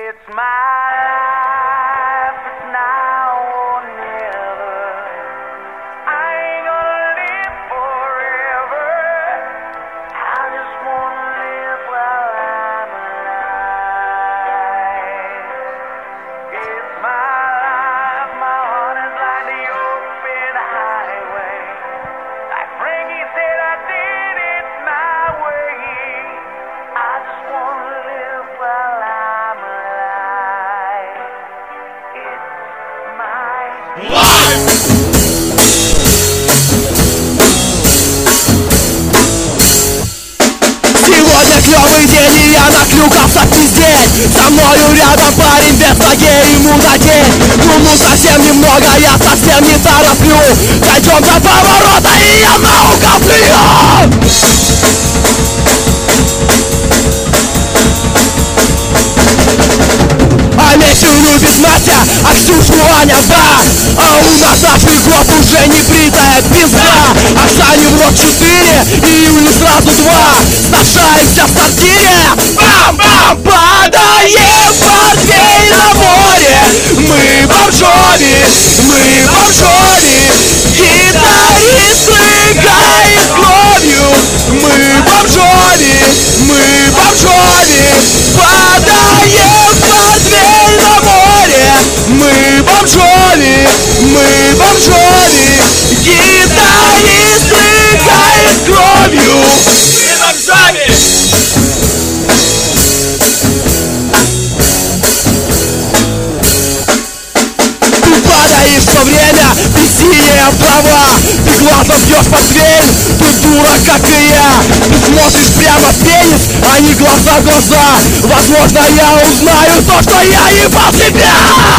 It's my life, it's now or never. I ain't gonna live forever. I just wanna live while I'm alive. It's my life, my heart is like the open highway. Like Frankie said, I did it my way. I just wanna live while I'm alive. It's my Сегодня клёвый день, и я наклюкался пиздеть. Со мною рядом парень без ноги, ему на день. Ну совсем немного, я совсем не тороплю. Дойдем до поворота, и я на угол плюю. А Митю любит Настя, а Ксюшу Аня, да. А у Наташи год уже не бритая пизда. Оксане в рот 4, и Юле сразу 2. Сношаемся в сортире, бам-бам, падаем портвейн на море. Мы бомжови, гитарист прыгает кровью. Мы бомжови, падаем портвейн на море. Мы бомжови, гитарист прыгает кровью. Мы бомжови. Ты падаешь все время, ты синяя права. Ты глазом бьешь портвейн, ты дура, как и я. Ты смотришь прямо в пенис, а не глаза в глаза. Возможно, я узнаю то, что я ебал тебя.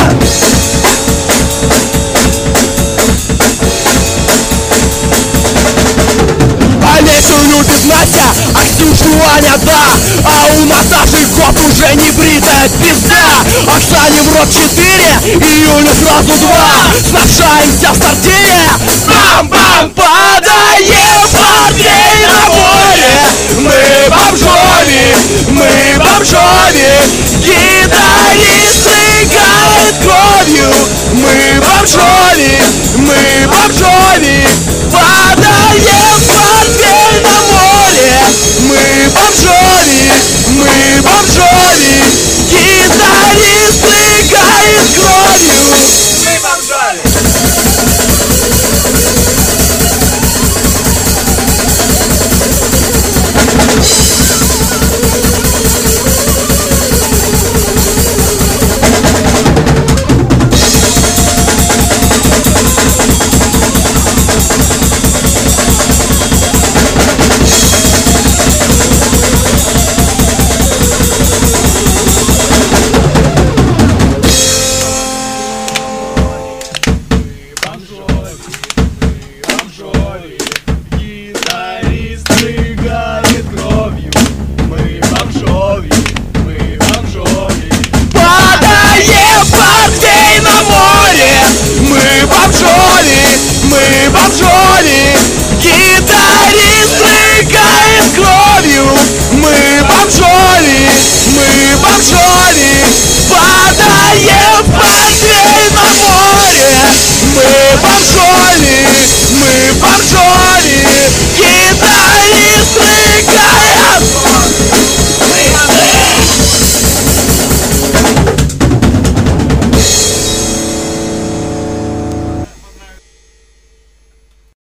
А Митю любит Настя, а Ксюшу Аня, да. А у Наташи год уже не бритая пизда. Оксане в рот 4, и Юле сразу 2. Сношаемся в сортире, бам-бам, падаем портвейн на море. Мы бомжови, гитарист прыгает кровью. Мы бомжови, падаем